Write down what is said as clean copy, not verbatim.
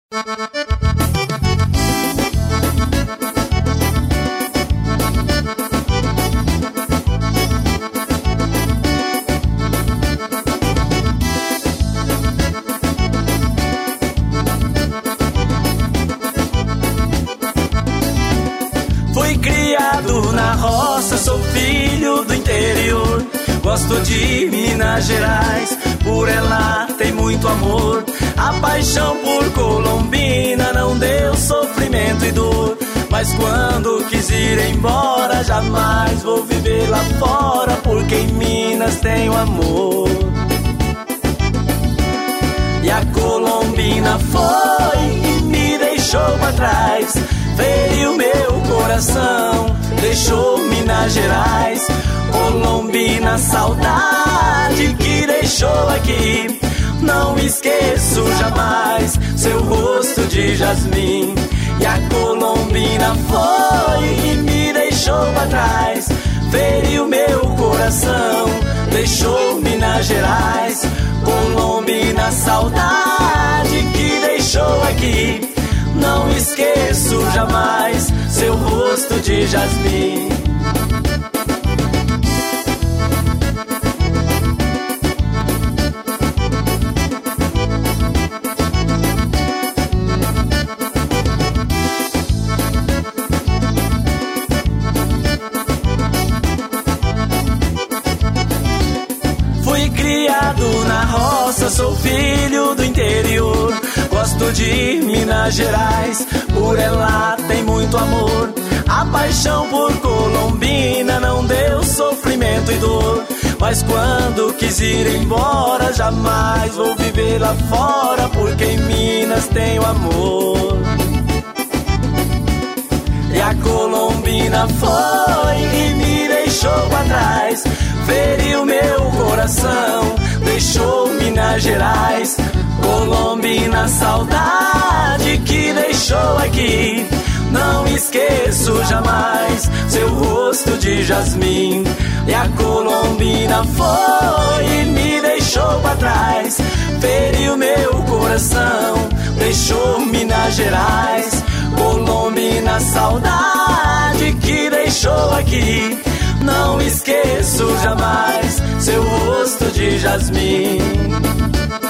Fui criado na roça, sou filho do interior. Gosto de Minas Gerais, por ela tem muito amor. A paixão por Colombina não deu sofrimento e dor. Mas quando quis ir embora, jamais vou viver lá fora, porque em Minas tenho amor. E a Colombina foi e me deixou pra trás, feriu meu coração, deixou Minas Gerais. Colombina, saudade que deixou aqui, não esqueço jamais seu rosto de jasmim. E a Colombina foi e me deixou pra trás, feriu meu coração, deixou Minas Gerais. Colombina, saudade que deixou aqui, não esqueço jamais seu rosto de jasmim. Fui criado na roça, sou filho do interior. Gosto de Minas Gerais, por ela tem muito amor. A paixão por Colombina não deu sofrimento e dor. Mas quando quis ir embora, jamais vou viver lá fora, porque em Minas tenho amor. E a Colombina foi e me deixou pra trás, feriu meu coração, deixou Minas Gerais. Colombina, saudade que deixou aqui, não esqueço jamais seu rosto de jasmim. E a Colombina foi e me deixou pra trás, feriu meu coração, deixou Minas Gerais. Colombina, saudade que deixou aqui, não esqueço jamais seu rosto de jasmim.